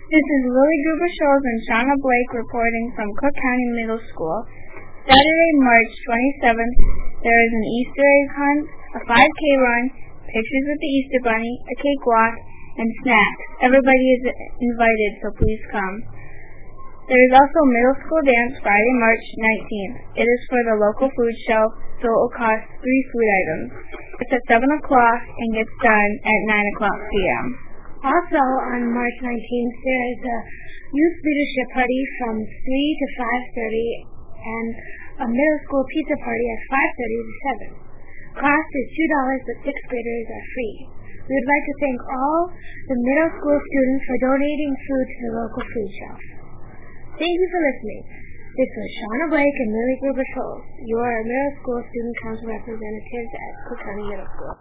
This is Lily Gruber Scholes and Shauna Blake reporting from Cook County Middle School. Saturday, March 27th, there is an Easter egg hunt, a 5K run, pictures with the Easter Bunny, a cakewalk, and snacks. Everybody is invited, so please come. There is also a middle school dance Friday, March 19th. It is for the local food shelf, so it will cost 3 food items. It's at 7 o'clock and gets done at 9 o'clock p.m. Also, on March 19th, there is a youth leadership party from 3 to 5:30 and a middle school pizza party at 5:30 to 7. Cost is $2, but 6th graders are free. We would like to thank all the middle school students for donating food to the local food shelf. Thank you for listening. This was Shauna Blake and Lily Gruber Scholes, your middle school student council representatives at Cook County Middle School.